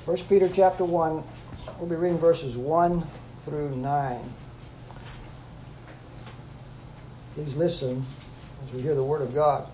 1 Peter chapter 1, we'll be reading verses 1 through 9. Please listen as we hear the Word of God.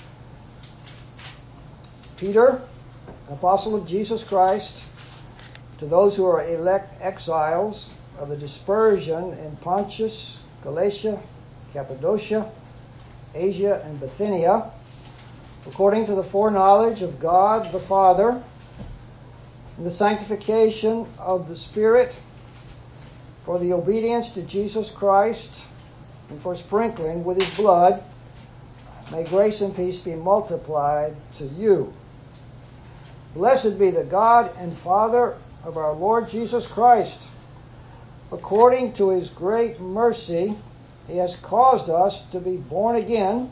Peter, an apostle of Jesus Christ, to those who are elect exiles of the dispersion in Pontus, Galatia, Cappadocia, Asia, and Bithynia, according to the foreknowledge of God the Father, and the sanctification of the Spirit, for the obedience to Jesus Christ, and for sprinkling with His blood, may grace and peace be multiplied to you. Blessed be the God and Father of our Lord Jesus Christ. According to His great mercy, He has caused us to be born again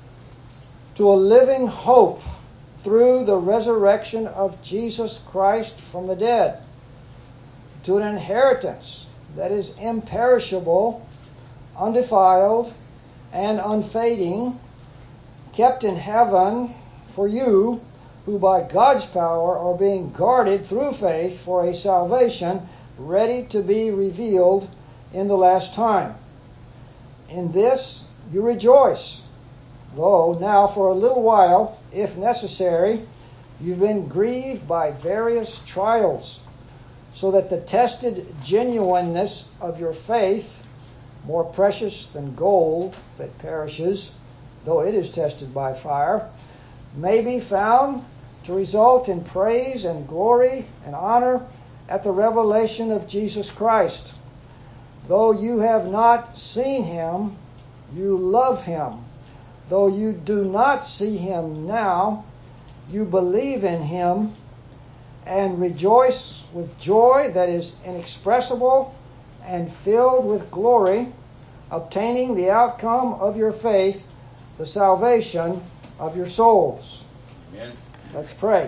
to a living hope through the resurrection of Jesus Christ from the dead, to an inheritance that is imperishable, undefiled, and unfading, kept in heaven for you, who by God's power are being guarded through faith for a salvation ready to be revealed in the last time. In this you rejoice, though now for a little while, if necessary, you've been grieved by various trials, so that the tested genuineness of your faith, more precious than gold that perishes, though it is tested by fire, may be found to result in praise and glory and honor at the revelation of Jesus Christ. Though you have not seen Him, you love Him. Though you do not see Him now, you believe in Him and rejoice with joy that is inexpressible and filled with glory, obtaining the outcome of your faith, the salvation of your souls. Amen. Let's pray.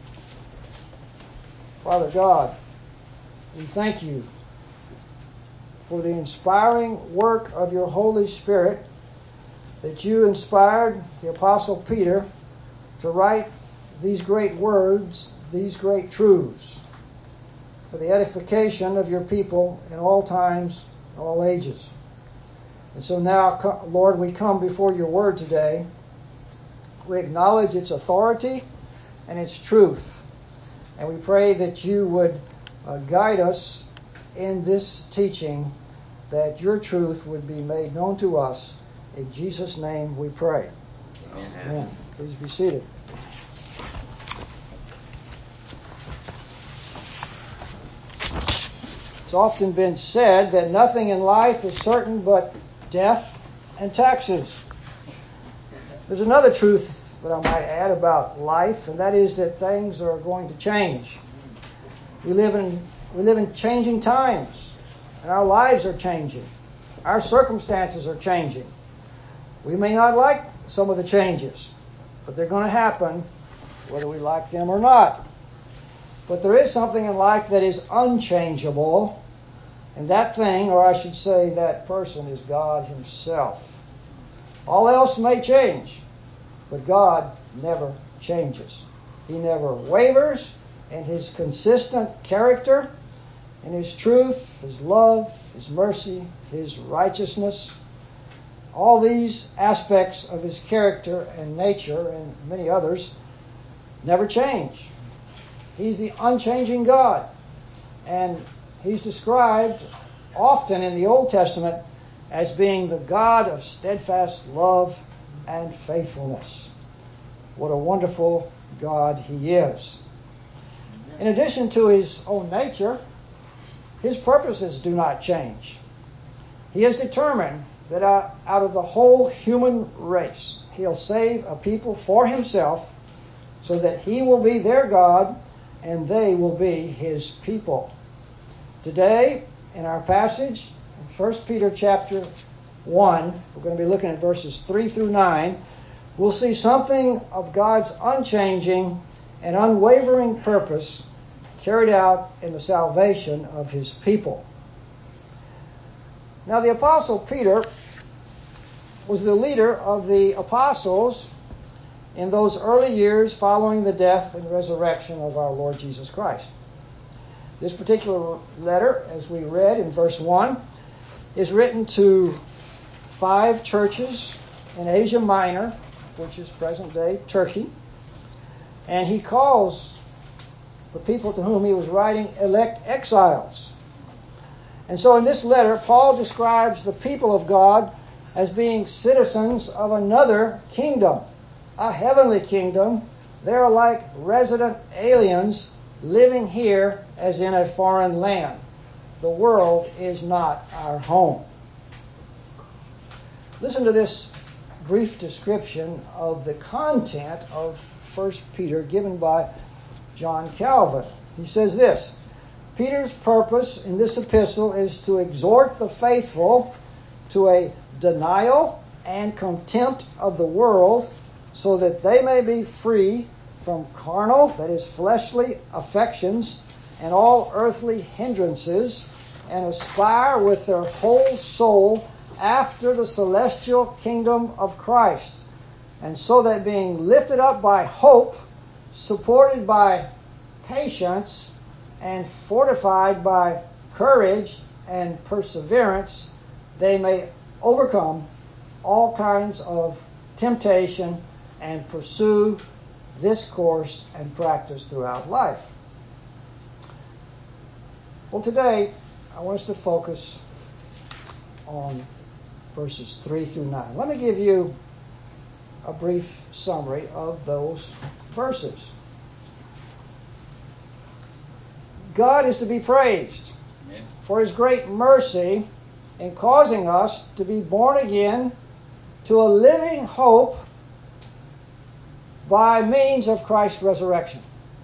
Father God, we thank You for the inspiring work of Your Holy Spirit, that You inspired the Apostle Peter to write these great words, these great truths, for the edification of Your people in all times, all ages. And so now, Lord, we come before Your Word today. We acknowledge its authority and its truth. And we pray that You would guide us in this teaching, that Your truth would be made known to us. In Jesus' name we pray. Amen. Amen. Please be seated. It's often been said that nothing in life is certain but death and taxes. There's another truth that I might add about life, and that is that things are going to change. We live in changing times, and our lives are changing. Our circumstances are changing. We may not like some of the changes, but they're going to happen whether we like them or not. But there is something in life that is unchangeable, and that thing, or I should say that person, is God Himself. All else may change, but God never changes. He never wavers in His consistent character, in His truth, His love, His mercy, His righteousness. All these aspects of His character and nature, and many others, never change. He's the unchanging God. And He's described often in the Old Testament as being the God of steadfast love and faithfulness. What a wonderful God He is. In addition to His own nature, His purposes do not change. He has determined that out of the whole human race, He'll save a people for Himself, so that He will be their God and they will be His people. Today, in our passage, in 1 Peter chapter 1, we're going to be looking at verses 3 through 9, we'll see something of God's unchanging and unwavering purpose carried out in the salvation of His people. Now, the Apostle Peter was the leader of the apostles in those early years following the death and resurrection of our Lord Jesus Christ. This particular letter, as we read in verse 1, is written to 5 churches in Asia Minor, which is present-day Turkey. And he calls the people to whom he was writing elect exiles. And so in this letter, Paul describes the people of God as being citizens of another kingdom, a heavenly kingdom. They're like resident aliens living here as in a foreign land. The world is not our home. Listen to this brief description of the content of 1 Peter given by John Calvin. He says this: Peter's purpose in this epistle is to exhort the faithful to a denial and contempt of the world, so that they may be free from carnal, that is, fleshly affections and all earthly hindrances, and aspire with their whole soul after the celestial kingdom of Christ. And so that being lifted up by hope, supported by patience, and fortified by courage and perseverance, they may overcome all kinds of temptation and pursue this course and practice throughout life. Well, today I want us to focus on verses 3 through 9. Let me give you a brief summary of those verses. God is to be praised for His great mercy in causing us to be born again to a living hope by means of Christ's resurrection.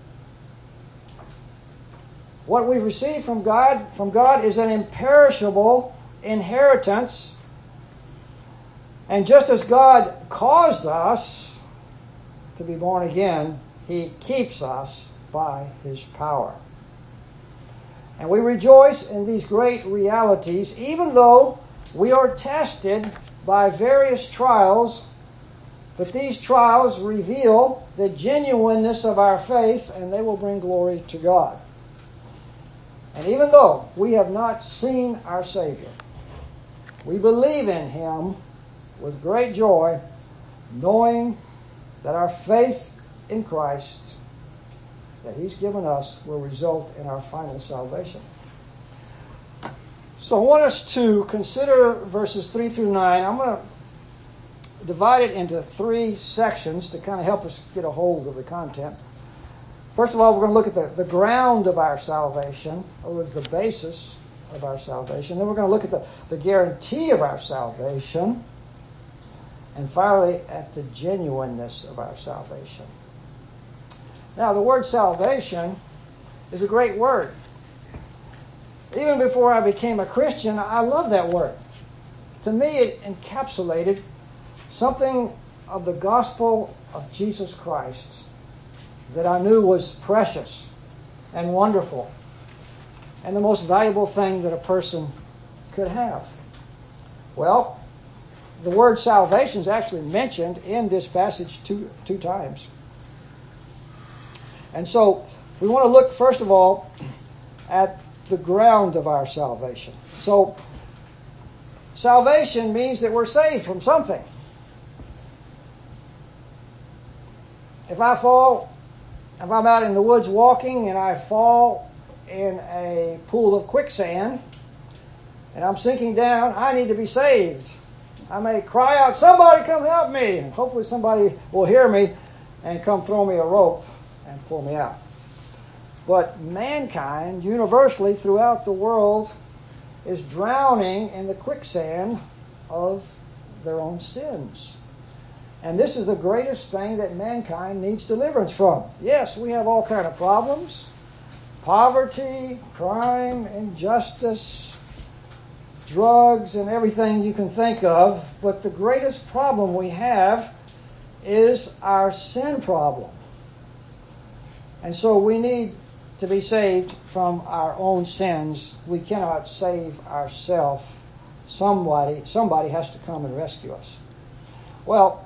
What we receive from God is an imperishable inheritance. And just as God caused us to be born again, He keeps us by His power. And we rejoice in these great realities, even though we are tested by various trials. But these trials reveal the genuineness of our faith, and they will bring glory to God. And even though we have not seen our Savior, we believe in Him with great joy, knowing that our faith in Christ that He's given us will result in our final salvation. So I want us to consider verses 3 through 9. I'm going to divide it into 3 sections to kind of help us get a hold of the content. First of all, we're going to look at the ground of our salvation, in other words, the basis of our salvation. Then we're going to look at the guarantee of our salvation. And finally, at the genuineness of our salvation. Now, the word salvation is a great word. Even before I became a Christian, I love that word. To me, it encapsulated something of the gospel of Jesus Christ that I knew was precious and wonderful and the most valuable thing that a person could have. Well, the word salvation is actually mentioned in this passage two times. And so we want to look, first of all, at the ground of our salvation. So salvation means that we're saved from something. If I'm out in the woods walking and I fall in a pool of quicksand and I'm sinking down, I need to be saved. I may cry out, "Somebody come help me!" And hopefully somebody will hear me and come throw me a rope and pull me out. But mankind, universally throughout the world, is drowning in the quicksand of their own sins. And this is the greatest thing that mankind needs deliverance from. Yes, we have all kinds of problems. Poverty, crime, injustice, drugs, and everything you can think of. But the greatest problem we have is our sin problem. And so we need to be saved from our own sins. We cannot save ourselves. Somebody has to come and rescue us. Well,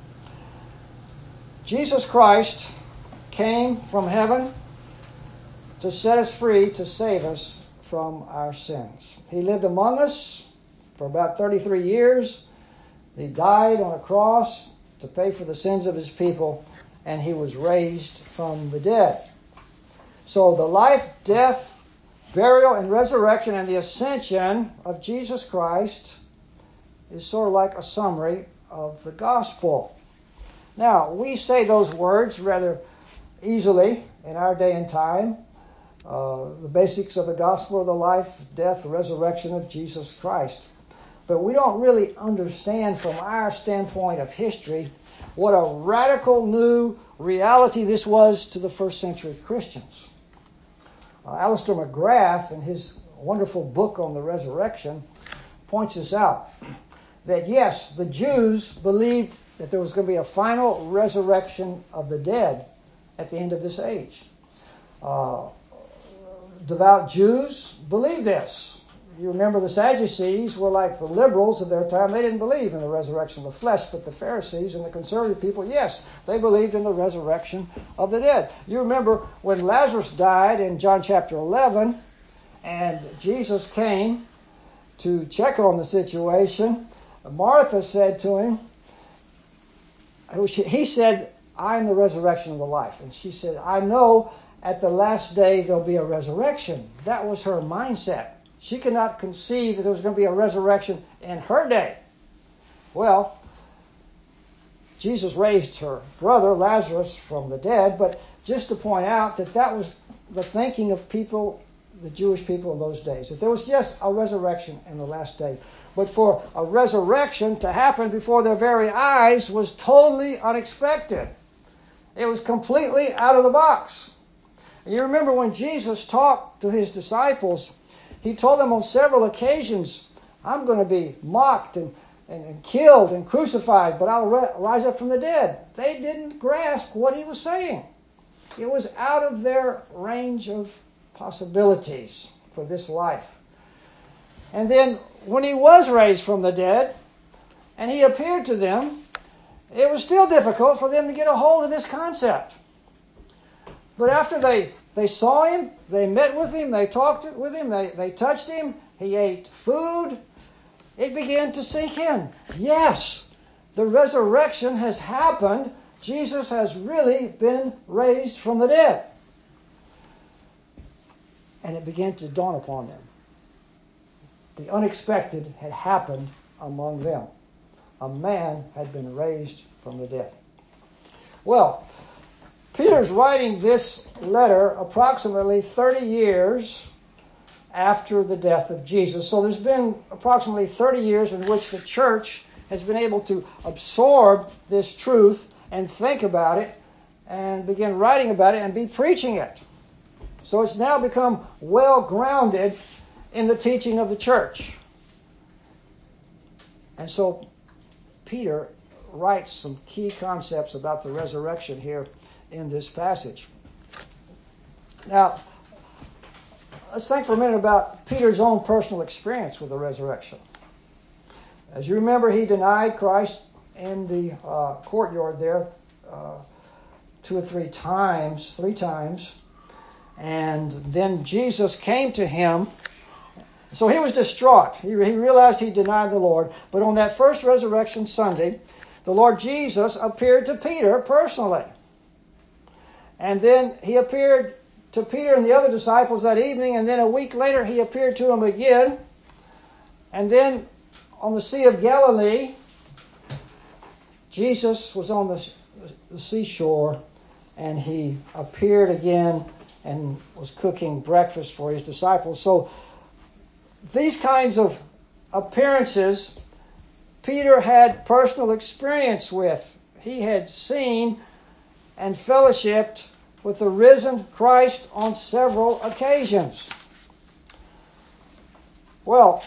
Jesus Christ came from heaven to set us free, to save us from our sins. He lived among us for about 33 years. He died on a cross to pay for the sins of his people, and he was raised from the dead. So the life, death, burial, and resurrection and the ascension of Jesus Christ is sort of like a summary of the gospel. Now, we say those words rather easily in our day and time. The basics of the gospel are the life, death, resurrection of Jesus Christ. But we don't really understand from our standpoint of history what a radical new reality this was to the first century Christians. Alistair McGrath, in his wonderful book on the resurrection, points this out. That yes, the Jews believed that there was going to be a final resurrection of the dead at the end of this age. Devout Jews believed this. You remember the Sadducees were like the liberals of their time. They didn't believe in the resurrection of the flesh, but the Pharisees and the conservative people, yes, they believed in the resurrection of the dead. You remember when Lazarus died in John chapter 11, and Jesus came to check on the situation. Martha said to him, he said, I'm the resurrection of the life. And she said, I know at the last day there'll be a resurrection. That was her mindset. She could not conceive that there was going to be a resurrection in her day. Well, Jesus raised her brother Lazarus from the dead, but just to point out that that was the thinking of people, the Jewish people in those days, that there was just a resurrection in the last day. But for a resurrection to happen before their very eyes was totally unexpected. It was completely out of the box. And you remember when Jesus talked to his disciples, he told them on several occasions, I'm going to be mocked and killed and crucified, but I'll rise up from the dead. They didn't grasp what he was saying. It was out of their range of possibilities for this life. And then when he was raised from the dead and he appeared to them, it was still difficult for them to get a hold of this concept. But after they saw him, they met with him, they talked with him, they touched him, he ate food, it began to sink in. Yes, the resurrection has happened. Jesus has really been raised from the dead. And it began to dawn upon them. The unexpected had happened among them. A man had been raised from the dead. Well, Peter's writing this letter approximately 30 years after the death of Jesus. So there's been approximately 30 years in which the church has been able to absorb this truth and think about it and begin writing about it and be preaching it. So it's now become well grounded in the teaching of the church. And so Peter writes some key concepts about the resurrection here in this passage. Now, let's think for a minute about Peter's own personal experience with the resurrection. As you remember, he denied Christ in the courtyard there three times. And then Jesus came to him. So he was distraught. He realized he denied the Lord. But on that first resurrection Sunday, the Lord Jesus appeared to Peter personally. And then he appeared to Peter and the other disciples that evening. And then a week later, he appeared to them again. And then on the Sea of Galilee, Jesus was on the seashore. And he appeared again and was cooking breakfast for his disciples. So these kinds of appearances Peter had personal experience with. He had seen and fellowshiped with the risen Christ on several occasions. Well,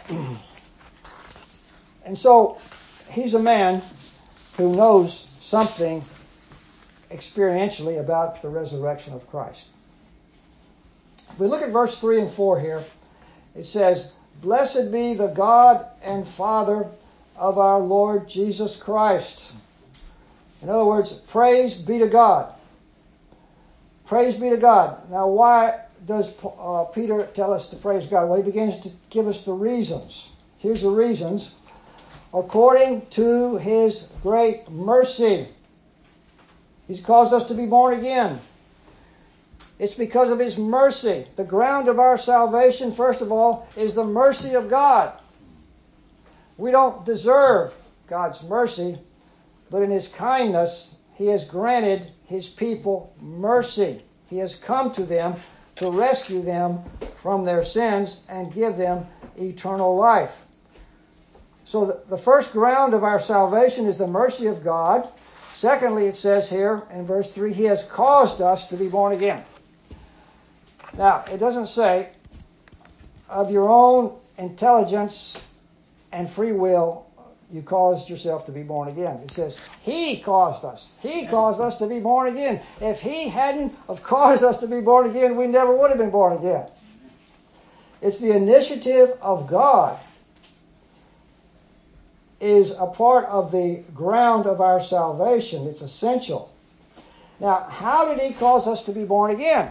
and so he's a man who knows something experientially about the resurrection of Christ. If we look at verse 3 and 4 here, it says, Blessed be the God and Father of our Lord Jesus Christ. In other words, praise be to God. Praise be to God. Now, why does Peter tell us to praise God? Well, he begins to give us the reasons. Here's the reasons. According to His great mercy, He's caused us to be born again. It's because of His mercy. The ground of our salvation, first of all, is the mercy of God. We don't deserve God's mercy, but in His kindness, He has granted His people mercy. He has come to them to rescue them from their sins and give them eternal life. So the first ground of our salvation is the mercy of God. Secondly, it says here in verse 3, He has caused us to be born again. Now, it doesn't say of your own intelligence and free will you caused yourself to be born again. It says He caused us. He caused us to be born again. If He hadn't have caused us to be born again, we never would have been born again. It's the initiative of God is a part of the ground of our salvation. It's essential. Now, how did He cause us to be born again?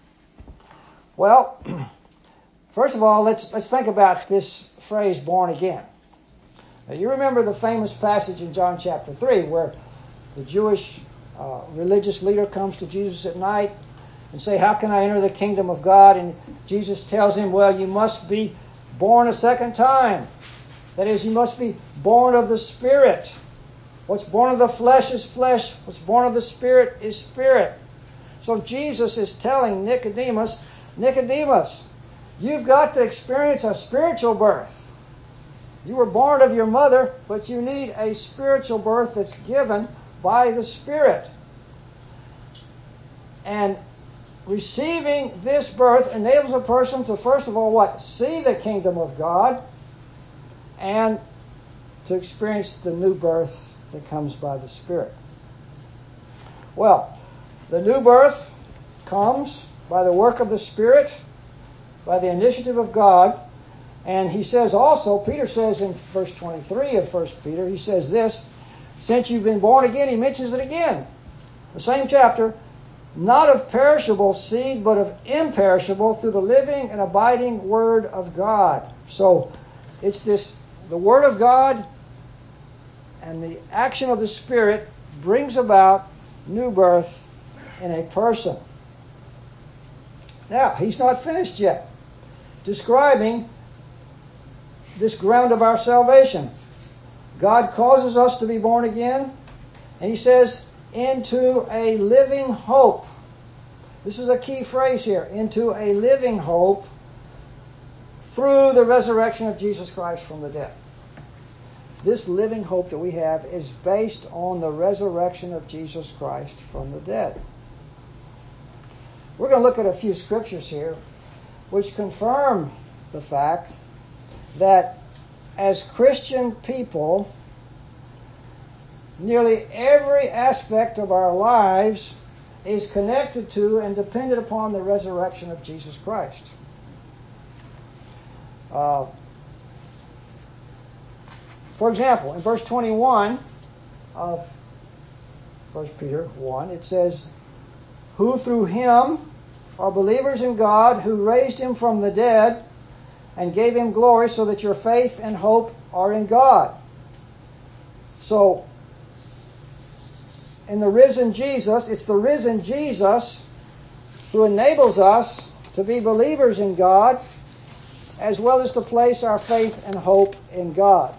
Well, first of all, let's think about this phrase, born again. Now, you remember the famous passage in John chapter 3 where the Jewish religious leader comes to Jesus at night and say, how can I enter the kingdom of God? And Jesus tells him, well, you must be born a second time. That is, you must be born of the Spirit. What's born of the flesh is flesh. What's born of the Spirit is spirit. So Jesus is telling Nicodemus, you've got to experience a spiritual birth. You were born of your mother, but you need a spiritual birth that's given by the Spirit. And receiving this birth enables a person to, first of all, what? See the kingdom of God and to experience the new birth that comes by the Spirit. Well, the new birth comes by the work of the Spirit, by the initiative of God. And he says also, Peter says in verse 23 of 1 Peter, he says this, since you've been born again, he mentions it again. The same chapter, not of perishable seed, but of imperishable, through the living and abiding Word of God. So it's this, the Word of God and the action of the Spirit brings about new birth in a person. Now, he's not finished yet describing this ground of our salvation. God causes us to be born again, and he says, into a living hope. This is a key phrase here, into a living hope through the resurrection of Jesus Christ from the dead. This living hope that we have is based on the resurrection of Jesus Christ from the dead. We're going to look at a few scriptures here which confirm the fact that as Christian people, nearly every aspect of our lives is connected to and dependent upon the resurrection of Jesus Christ. For example, in verse 21 of 1 Peter 1, it says, who through Him are believers in God, who raised Him from the dead and gave Him glory, so that your faith and hope are in God. So, in the risen Jesus, it's the risen Jesus who enables us to be believers in God, as well as to place our faith and hope in God.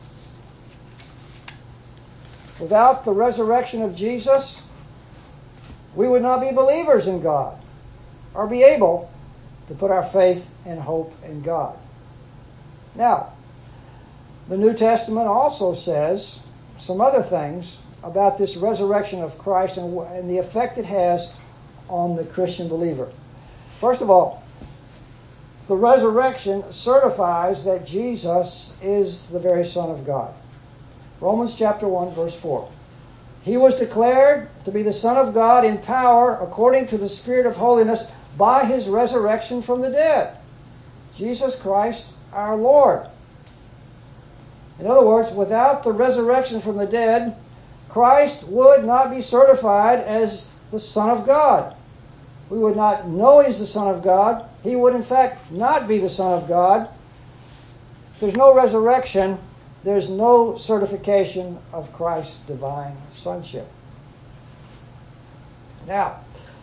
Without the resurrection of Jesus, we would not be believers in God or be able to put our faith and hope in God. Now, the New Testament also says some other things about this resurrection of Christ and the effect it has on the Christian believer. First of all, the resurrection certifies that Jesus is the very Son of God. Romans chapter 1, verse 4. He was declared to be the Son of God in power according to the Spirit of holiness by His resurrection from the dead. Jesus Christ our Lord. In other words, without the resurrection from the dead, Christ would not be certified as the Son of God. We would not know He's the Son of God. He would, in fact, not be the Son of God. If there's no resurrection, there's no certification of Christ's divine sonship. Now,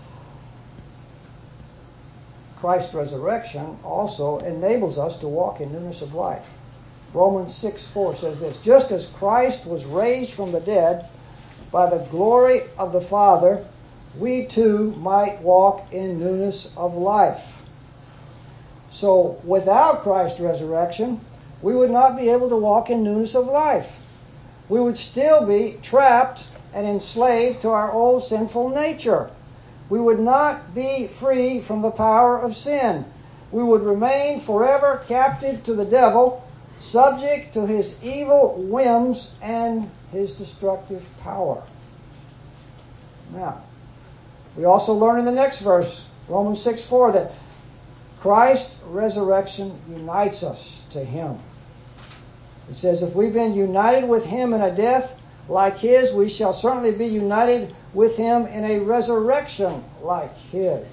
Christ's resurrection also enables us to walk in newness of life. Romans 6:4 says this, just as Christ was raised from the dead by the glory of the Father, we too might walk in newness of life. So without Christ's resurrection, we would not be able to walk in newness of life. We would still be trapped and enslaved to our old sinful nature. We would not be free from the power of sin. We would remain forever captive to the devil, subject to his evil whims and his destructive power. Now, we also learn in the next verse, Romans 6:4, that Christ's resurrection unites us to Him. It says, if we've been united with Him in a death like His, we shall certainly be united with Him in a resurrection like His.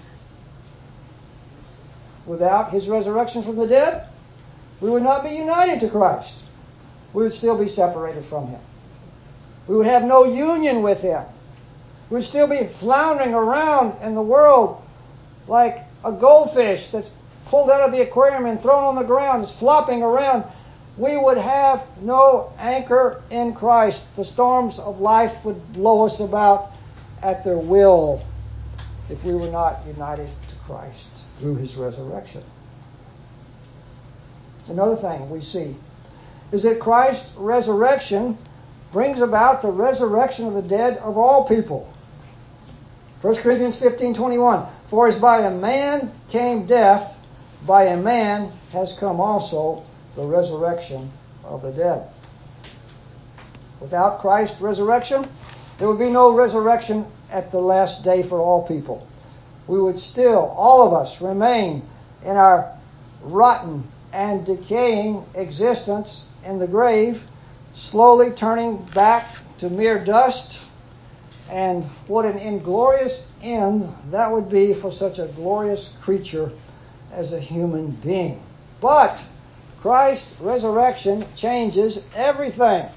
Without His resurrection from the dead, we would not be united to Christ. We would still be separated from Him. We would have no union with Him. We would still be floundering around in the world like a goldfish that's pulled out of the aquarium and thrown on the ground, is flopping around. We would have no anchor in Christ. The storms of life would blow us about at their will if we were not united to Christ through His resurrection. Another thing we see is that Christ's resurrection brings about the resurrection of the dead of all people. 1 Corinthians 15:21, for as by a man came death, by a man has come also the resurrection of the dead. Without Christ's resurrection, there would be no resurrection at the last day for all people. We would still, all of us, remain in our rotten and decaying existence in the grave, slowly turning back to mere dust. And what an inglorious end that would be for such a glorious creature as a human being. But Christ's resurrection changes everything.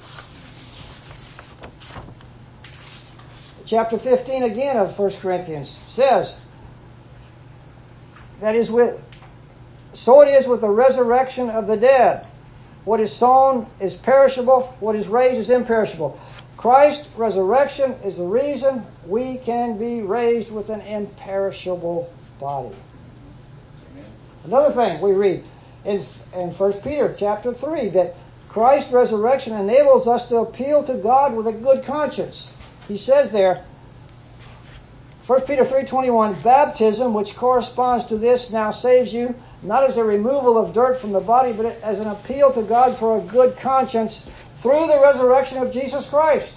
Chapter 15 again of 1 Corinthians says, so it is with the resurrection of the dead. What is sown is perishable, what is raised is imperishable. Christ's resurrection is the reason we can be raised with an imperishable body. Amen. Another thing we read in 1 Peter chapter 3, that Christ's resurrection enables us to appeal to God with a good conscience. He says there, 1 Peter 3:21, baptism, which corresponds to this, now saves you, not as a removal of dirt from the body, but as an appeal to God for a good conscience through the resurrection of Jesus Christ.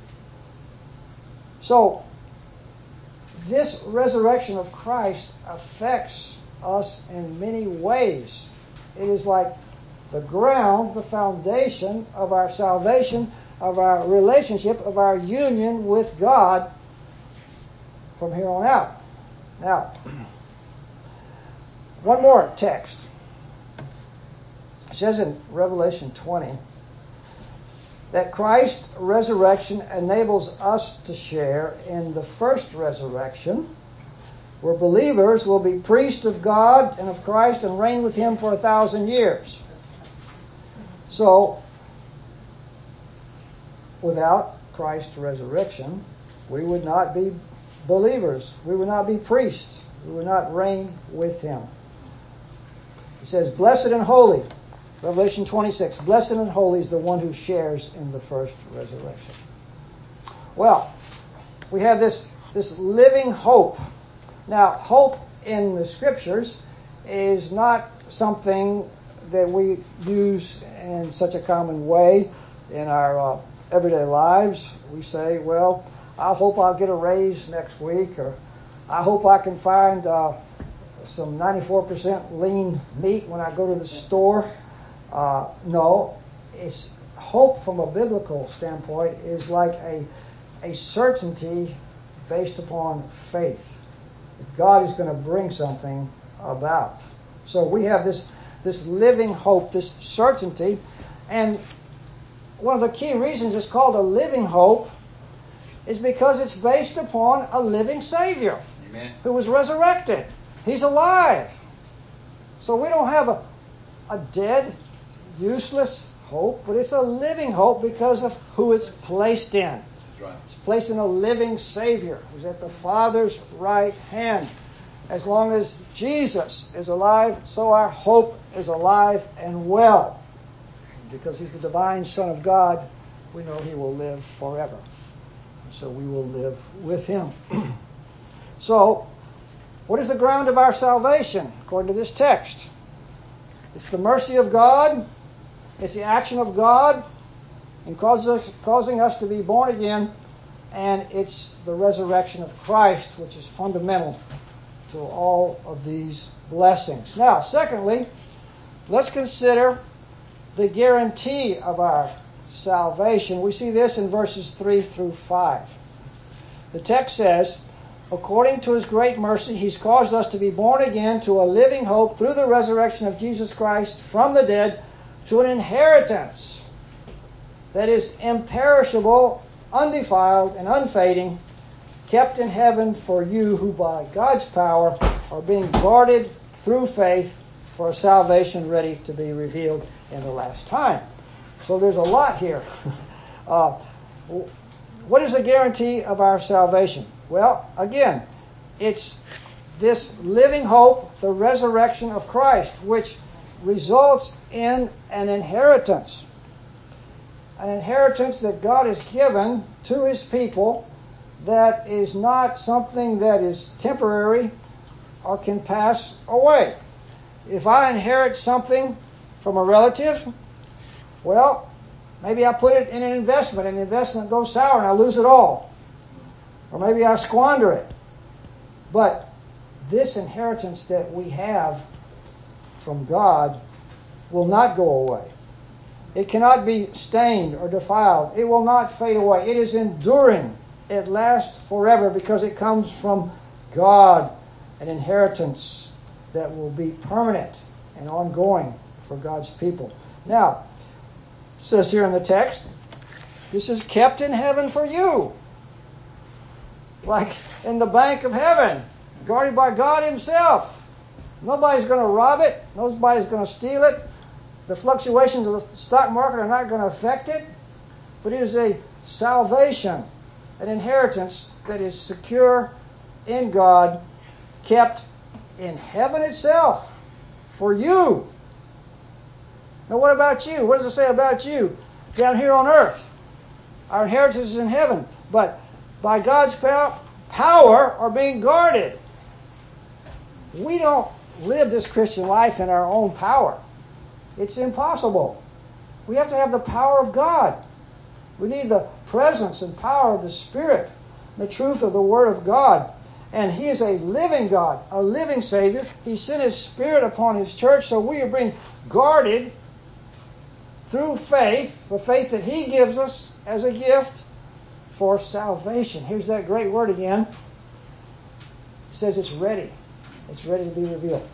So, this resurrection of Christ affects us in many ways. It is like the ground, the foundation of our salvation, of our relationship, of our union with God from here on out. Now, one more text. It says in Revelation 20 that Christ's resurrection enables us to share in the first resurrection, where believers will be priests of God and of Christ and reign with Him for 1,000 years. So, without Christ's resurrection, we would not be believers. We would not be priests. We would not reign with Him. It says, blessed and holy, Revelation 26, blessed and holy is the one who shares in the first resurrection. Well, we have this living hope. Now, hope in the Scriptures is not something that we use in such a common way in our everyday lives. We say, well, I hope I'll get a raise next week, or I hope I can find some 94% lean meat when I go to the store. No, it's hope from a biblical standpoint is like a certainty based upon faith. God is going to bring something about. So we have this living hope, this certainty, and one of the key reasons it's called a living hope is because it's based upon a living Savior. Amen. Who was resurrected. He's alive. So we don't have a dead, useless hope, but it's a living hope because of who it's placed in. That's right. It's placed in a living Savior who's at the Father's right hand. As long as Jesus is alive, so our hope is alive and well. Because He's the divine Son of God, we know He will live forever. So we will live with Him. So, what is the ground of our salvation, according to this text? It's the mercy of God. It's the action of God in causing us to be born again. And it's the resurrection of Christ, which is fundamental to all of these blessings. Now, secondly, let's consider the guarantee of our salvation. We see this in verses 3 through 5. The text says, according to His great mercy, He's caused us to be born again to a living hope through the resurrection of Jesus Christ from the dead, to an inheritance that is imperishable, undefiled, and unfading, kept in heaven for you who by God's power are being guarded through faith for a salvation ready to be revealed in the last time. So there's a lot here. What is the guarantee of our salvation? Well, again, it's this living hope, the resurrection of Christ, which results in an inheritance. An inheritance that God has given to His people that is not something that is temporary or can pass away. If I inherit something from a relative, well, maybe I put it in an investment and the investment goes sour and I lose it all. Or maybe I squander it. But this inheritance that we have from God will not go away. It cannot be stained or defiled. It will not fade away. It is enduring. It lasts forever because it comes from God, an inheritance that will be permanent and ongoing for God's people. Now, it says here in the text, this is kept in heaven for you. Like in the bank of heaven, guarded by God Himself. Nobody's going to rob it. Nobody's going to steal it. The fluctuations of the stock market are not going to affect it. But it is a salvation, an inheritance that is secure in God, kept in heaven itself for you. Now what about you? What does it say about you down here on earth? Our inheritance is in heaven, but by God's power are being guarded. We don't live this Christian life in our own power. It's impossible. We have to have the power of God. We need the presence and power of the Spirit, the truth of the Word of God. And He is a living God, a living Savior. He sent His Spirit upon His church, so we are being guarded through faith, the faith that He gives us as a gift for salvation. Here's that great word again. It says it's ready. It's ready to be revealed.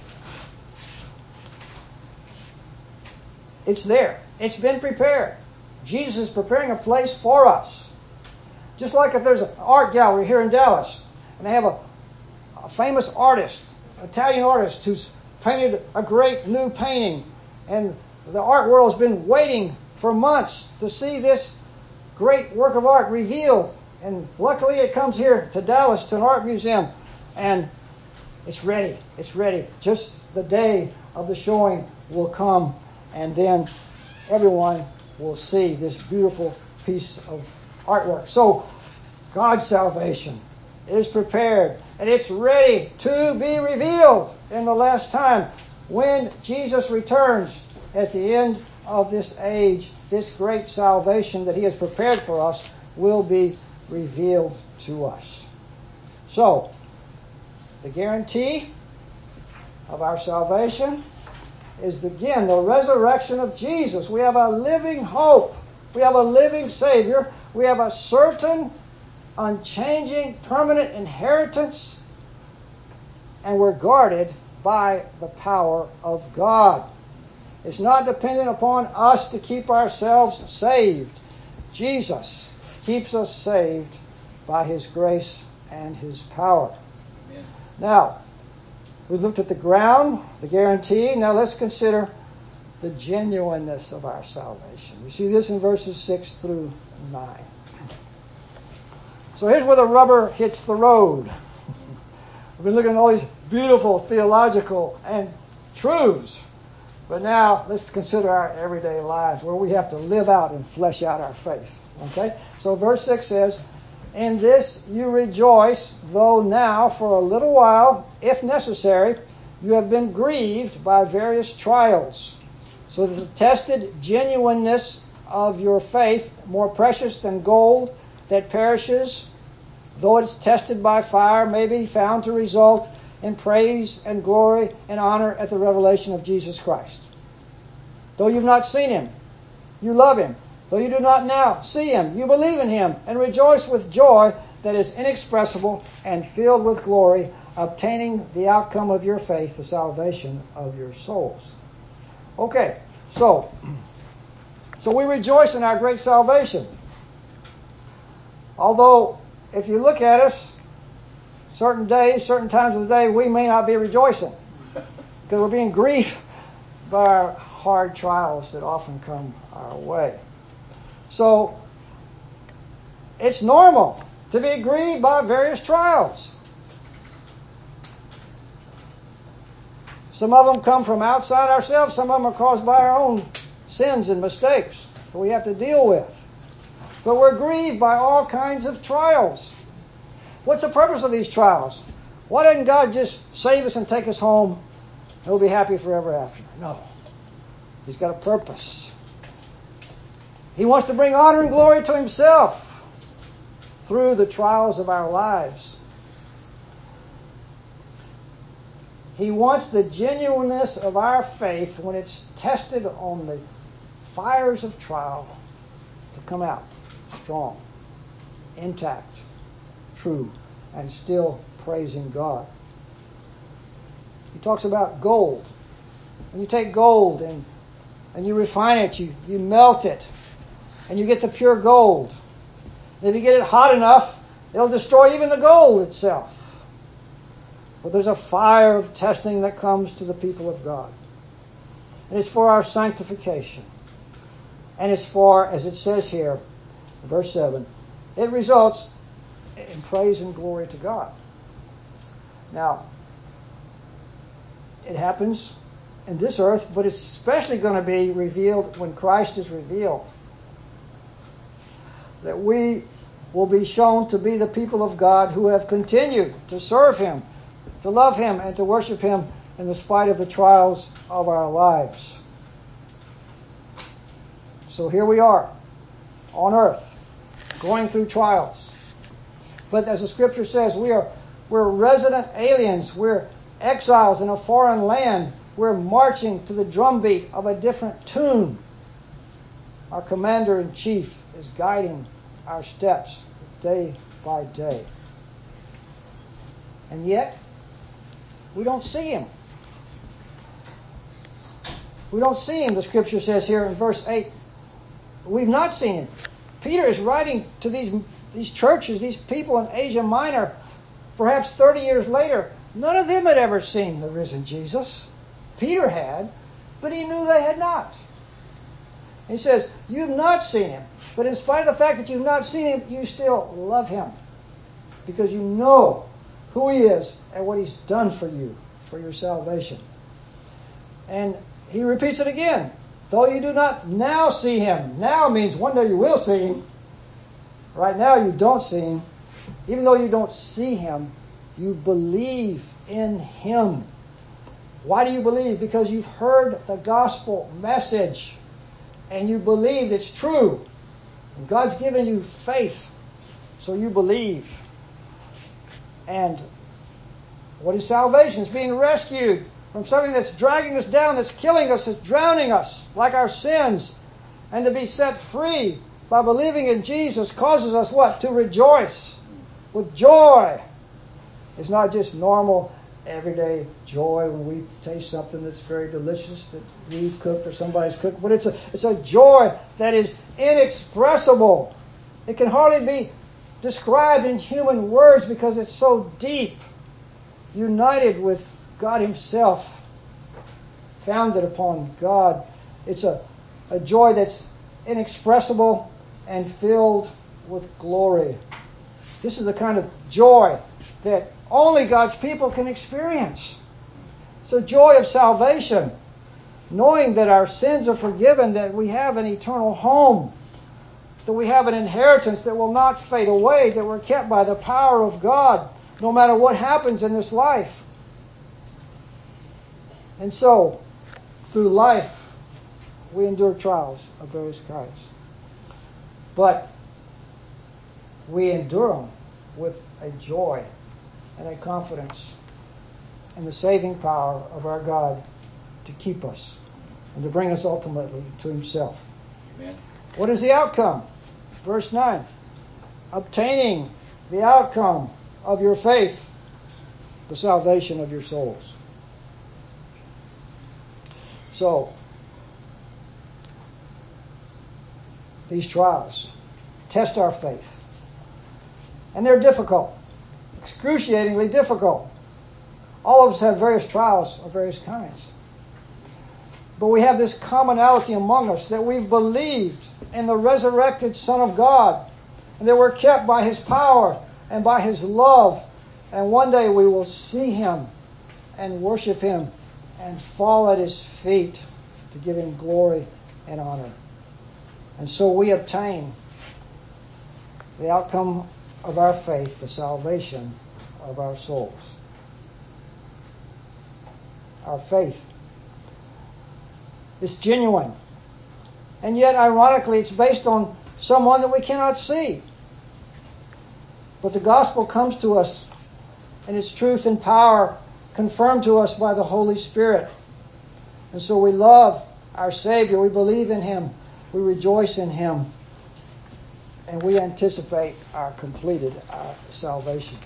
It's there. It's been prepared. Jesus is preparing a place for us. Just like if there's an art gallery here in Dallas, and they have a famous artist, Italian artist, who's painted a great new painting, and the art world has been waiting for months to see this great work of art revealed. And luckily it comes here to Dallas, to an art museum, and it's ready. It's ready. Just the day of the showing will come, and then everyone will see this beautiful piece of artwork. So God's salvation is prepared, and it's ready to be revealed in the last time when Jesus returns at the end of this age. This great salvation that He has prepared for us will be revealed to us. So, the guarantee of our salvation is, again, the resurrection of Jesus. We have a living hope. We have a living Savior. We have a certain, unchanging, permanent inheritance and we're guarded by the power of God. It's not dependent upon us to keep ourselves saved. Jesus keeps us saved by His grace and His power. Amen. Now, we looked at the ground, the guarantee. Now let's consider the genuineness of our salvation. We see this in verses 6 through 9. So here's where the rubber hits the road. We've been looking at all these beautiful theological and truths. But now let's consider our everyday lives where we have to live out and flesh out our faith. Okay? So verse 6 says, "In this you rejoice, though now for a little while, if necessary, you have been grieved by various trials, so that the tested genuineness of your faith, more precious than gold that perishes, though it's tested by fire, may be found to result in praise and glory and honor at the revelation of Jesus Christ. Though you've not seen Him, you love Him. Though you do not now see Him, you believe in Him and rejoice with joy that is inexpressible and filled with glory, obtaining the outcome of your faith, the salvation of your souls." Okay, so we rejoice in our great salvation. Although, if you look at us, certain days, certain times of the day, we may not be rejoicing because we're being grieved by our hard trials that often come our way. So, it's normal to be grieved by various trials. Some of them come from outside ourselves. Some of them are caused by our own sins and mistakes that we have to deal with. But we're grieved by all kinds of trials. What's the purpose of these trials? Why doesn't God just save us and take us home and we'll be happy forever after? No. He's got a purpose. He wants to bring honor and glory to Himself through the trials of our lives. He wants the genuineness of our faith when it's tested on the fires of trial to come out strong, intact, true, and still praising God. He talks about gold. When you take gold and you refine it, you melt it, and you get the pure gold. And if you get it hot enough, it'll destroy even the gold itself. But there's a fire of testing that comes to the people of God. And it's for our sanctification. And it's for, as it says here, verse 7, it results in praise and glory to God. Now, it happens in this earth, but it's especially going to be revealed when Christ is revealed. That we will be shown to be the people of God who have continued to serve Him, to love Him, and to worship Him in the spite of the trials of our lives. So here we are on earth, going through trials. But as the Scripture says, we're resident aliens. We're exiles in a foreign land. We're marching to the drumbeat of a different tune. Our Commander-in-Chief is guiding our steps day by day. And yet, we don't see Him. We don't see Him, the Scripture says here in verse 8. We've not seen Him. Peter is writing to these churches, these people in Asia Minor, perhaps 30 years later. None of them had ever seen the risen Jesus. Peter had, but he knew they had not. He says, you've not seen Him, but in spite of the fact that you've not seen Him, you still love Him because you know who He is and what He's done for you, for your salvation. And he repeats it again. Though you do not now see Him. Now means one day you will see Him. Right now you don't see Him. Even though you don't see Him, you believe in Him. Why do you believe? Because you've heard the gospel message and you believe it's true. And God's given you faith, so you believe. And what is salvation? It's being rescued from something that's dragging us down, that's killing us, that's drowning us, like our sins. And to be set free by believing in Jesus causes us what? To rejoice with joy. It's not just normal everyday joy when we taste something that's very delicious that we've cooked or somebody's cooked, but it's a joy that is inexpressible. It can hardly be described in human words because it's so deep, united with God Himself, founded upon God. It's a joy that's inexpressible and filled with glory. This is the kind of joy that only God's people can experience. It's a joy of salvation, knowing that our sins are forgiven, that we have an eternal home, that we have an inheritance that will not fade away, that we're kept by the power of God no matter what happens in this life. And so, through life, we endure trials of various kinds. But we endure them with a joy and a confidence in the saving power of our God to keep us and to bring us ultimately to Himself. Amen. What is the outcome? Verse 9. Obtaining the outcome of your faith, the salvation of your souls. So, these trials test our faith. And they're difficult, excruciatingly difficult. All of us have various trials of various kinds. But we have this commonality among us that we've believed in the resurrected Son of God, and that we're kept by His power and by His love. And one day we will see Him and worship Him and fall at His feet to give Him glory and honor. And so we obtain the outcome of our faith, the salvation of our souls. Our faith is genuine. And yet, ironically, it's based on someone that we cannot see. But the gospel comes to us, and its truth and power confirmed to us by the Holy Spirit. And so we love our Savior. We believe in Him. We rejoice in Him. And we anticipate our completed salvation.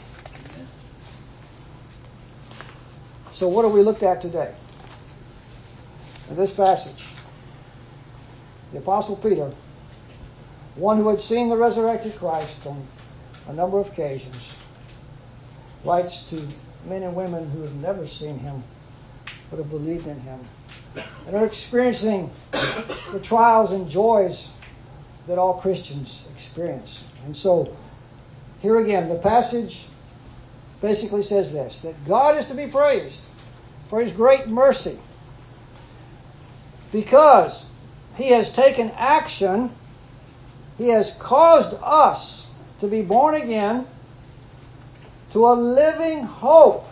So what have we looked at today? In this passage, the Apostle Peter, one who had seen the resurrected Christ on a number of occasions, writes to men and women who have never seen Him but have believed in Him and are experiencing the trials and joys that all Christians experience. And so, here again, the passage basically says this, that God is to be praised for His great mercy because He has taken action. He has caused us to be born again to a living hope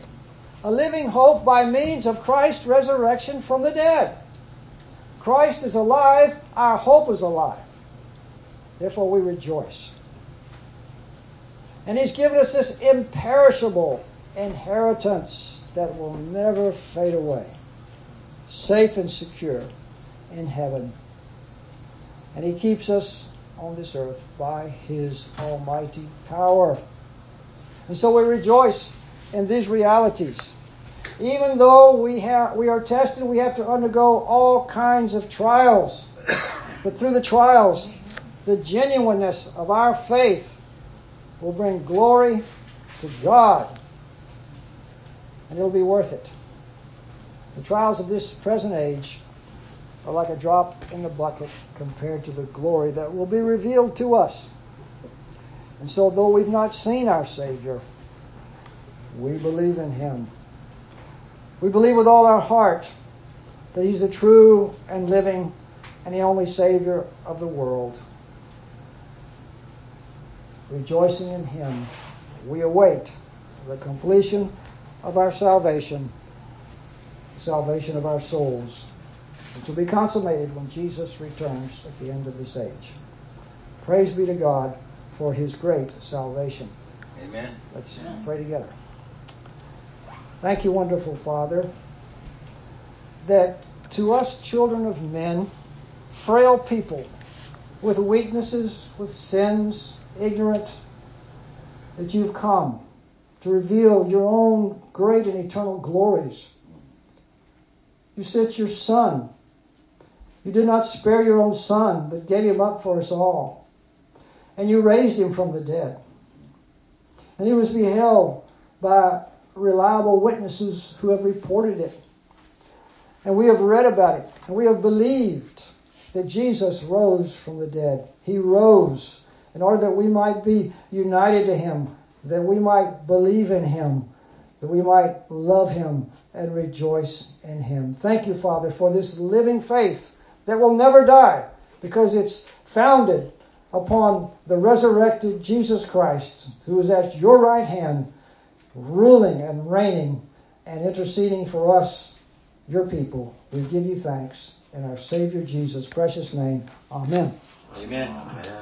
by means of Christ's resurrection from the dead. Christ is alive, our hope is alive. Therefore we rejoice. And He's given us this imperishable inheritance that will never fade away, safe and secure in heaven. And He keeps us on this earth by His almighty power. And so we rejoice in these realities. Even though we are tested, we have to undergo all kinds of trials. But through the trials, the genuineness of our faith will bring glory to God. And it'll be worth it. The trials of this present age are like a drop in the bucket compared to the glory that will be revealed to us. And so though we've not seen our Savior, we believe in Him. We believe with all our heart that He's the true and living and the only Savior of the world. Rejoicing in Him, we await the completion of our salvation, the salvation of our souls, which will be consummated when Jesus returns at the end of this age. Praise be to God for His great salvation. Amen. Let's pray together. Thank you, wonderful Father, that to us children of men, frail people with weaknesses, with sins, ignorant, that You've come to reveal your own great and eternal glories. You sent your Son. You did not spare your own Son, but gave him up for us all. And you raised him from the dead. And he was beheld by reliable witnesses who have reported it. And we have read about it. And we have believed that Jesus rose from the dead. He rose in order that we might be united to him, that we might believe in him, that we might love him and rejoice in him. Thank you, Father, for this living faith that will never die, because it's founded upon the resurrected Jesus Christ, who is at your right hand, ruling and reigning and interceding for us, your people. We give you thanks in our Savior Jesus' precious name. Amen. Amen.